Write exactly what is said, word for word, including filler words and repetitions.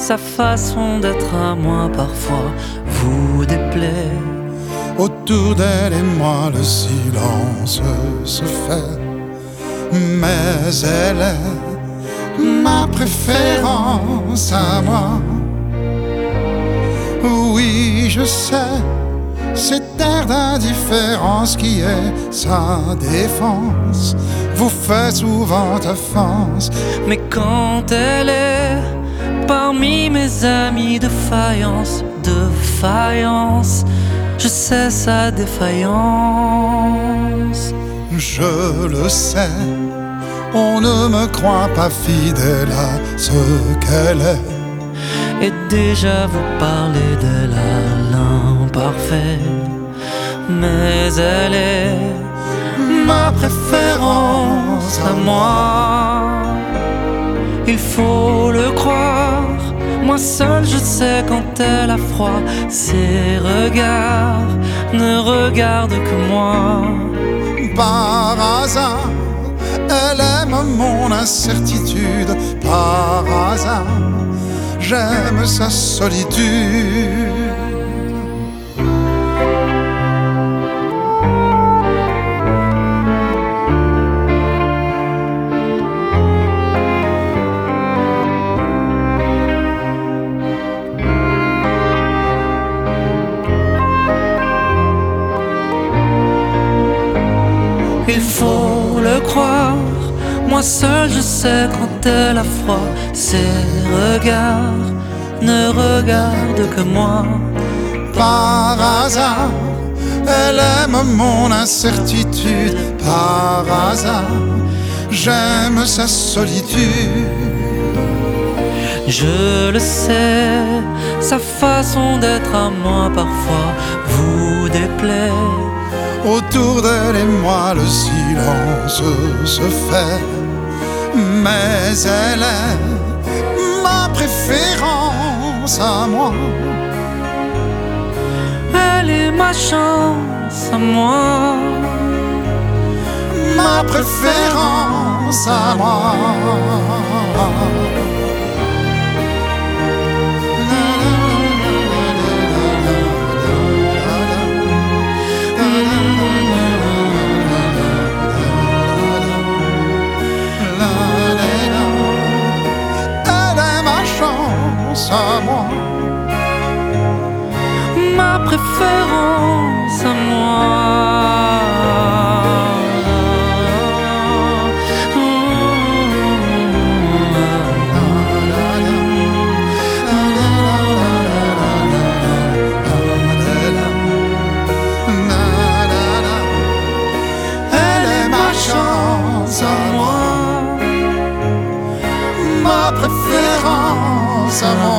sa façon d'être à moi parfois vous déplaît. Autour d'elle et moi le silence se fait, mais elle est ma préférence à moi. Oui, je sais, cet air d'indifférence qui est sa défense vous fait souvent offense. Mais quand elle est parmi mes amis de faïence, de faïence, je sais sa défaillance. Je le sais, on ne me croit pas fidèle à ce qu'elle est. Et déjà vous parlez d'elle à l'imparfait, mais elle est ma préférence à moi. Il faut le croire, moi seul je sais quand elle a froid. Ses regards ne regardent que moi. Par hasard, elle aime mon incertitude. Par hasard, j'aime sa solitude. Il faut le croire, moi seul je sais quand elle a froid. Ses regards ne regardent que moi. Par hasard, elle aime mon incertitude. Par hasard, j'aime sa solitude. Je le sais, sa façon d'être à moi parfois vous déplaît. Autour d'elle et moi le silence se fait, mais elle est ma préférence à moi. Elle est ma chance à moi, ma préférence à moi. À moi, ma préférence à moi. Elle est ma chance à moi, ma préférence à moi.